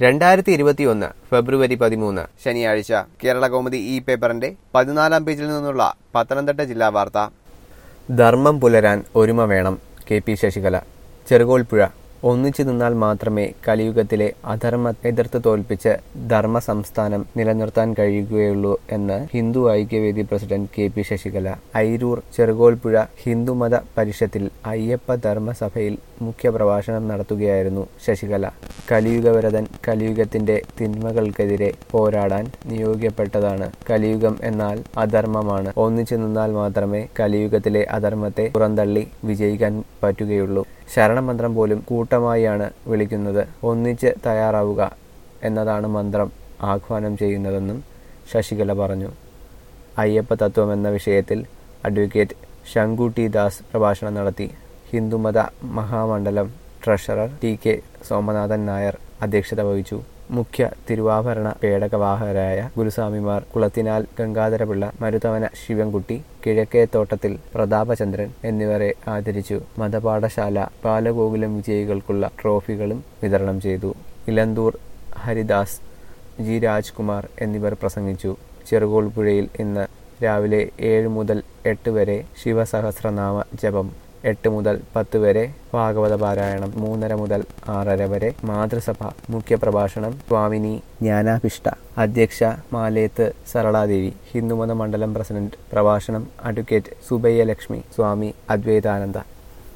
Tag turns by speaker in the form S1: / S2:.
S1: 2021 ഫെബ്രുവരി 13 ശനിയാഴ്ച കേരളകൗമുദി ഈ പേപ്പറിന്റെ 14-ാം പേജിൽ നിന്നുള്ള പത്തനംതിട്ട ജില്ലാ വാർത്ത. ധർമ്മം പുലരാൻ ഒരുമ വേണം. കെ.പി. ശശികല. ചെറുകോൽപ്പുഴ. ഒന്നിച്ചു നിന്നാൽ മാത്രമേ കലിയുഗത്തിലെ അധർമ്മ എതിർത്ത് തോൽപ്പിച്ച് ധർമ്മ സംസ്ഥാനം നിലനിർത്താൻ കഴിയുകയുള്ളൂ എന്ന് ഹിന്ദു ഐക്യവേദി പ്രസിഡന്റ് കെ.പി. ശശികല. അയിരൂർ ചെറുകോൽപ്പുഴ ഹിന്ദുമത പരിഷത്തിൽ അയ്യപ്പ ധർമ്മസഭയിൽ മുഖ്യപ്രഭാഷണം നടത്തുകയായിരുന്നു ശശികല. കലിയുഗവരതൻ കലിയുഗത്തിന്റെ തിന്മകൾക്കെതിരെ പോരാടാൻ നിയോഗിക്കപ്പെട്ടതാണ്. കലിയുഗം എന്നാൽ അധർമ്മമാണ്. ഒന്നിച്ചു നിന്നാൽ മാത്രമേ കലിയുഗത്തിലെ അധർമ്മത്തെ പുറന്തള്ളി വിജയിക്കാൻ പറ്റുകയുള്ളൂ. ശരണമന്ത്രം പോലും കൂട്ടമായാണ് വിളിക്കുന്നത്. ഒന്നിച്ച് തയ്യാറാവുക എന്നതാണ് മന്ത്രം ആഹ്വാനം ചെയ്യുന്നതെന്നും ശശികല പറഞ്ഞു. അയ്യപ്പ തത്വം എന്ന വിഷയത്തിൽ അഡ്വക്കേറ്റ് ശങ്കുട്ടി ദാസ് പ്രഭാഷണം നടത്തി. Hindumatha Mahamandalam treasurer T K. സോമനാഥൻ നായർ അധ്യക്ഷത വഹിച്ചു. മുഖ്യ തിരുവാഭരണ പേടകവാഹകരായ ഗുരുസ്വാമിമാർ കുളത്തിനാൽ ഗംഗാധരപിള്ള, മരുതവന ശിവൻകുട്ടി, കിഴക്കേത്തോട്ടത്തിൽ പ്രതാപചന്ദ്രൻ എന്നിവരെ ആദരിച്ചു. മതപാഠശാല ബാലഗോകുലം വിജയികൾക്കുള്ള ട്രോഫികളും വിതരണം ചെയ്തു. ഇലന്തൂർ ഹരിദാസ്, ജി. രാജ്കുമാർ എന്നിവർ പ്രസംഗിച്ചു. ചെറുകോൽപ്പുഴയിൽ ഇന്ന് രാവിലെ 7 മുതൽ 8 വരെ ശിവസഹസ്രനാമ ജപം, 8 മുതൽ 10 വരെ ഭാഗവത പാരായണം, 3:30 മുതൽ 6:30 വരെ മാതൃസഭ മുഖ്യപ്രഭാഷണം സ്വാമിനി ജ്ഞാനാഭിഷ്ട, അധ്യക്ഷ മാലേത്ത് സരളാദേവി. ഹിന്ദുമത മണ്ഡലം പ്രസിഡന്റ് പ്രഭാഷണം അഡ്വക്കേറ്റ് സുബയ്യ ലക്ഷ്മി, സ്വാമി അദ്വൈതാനന്ദ.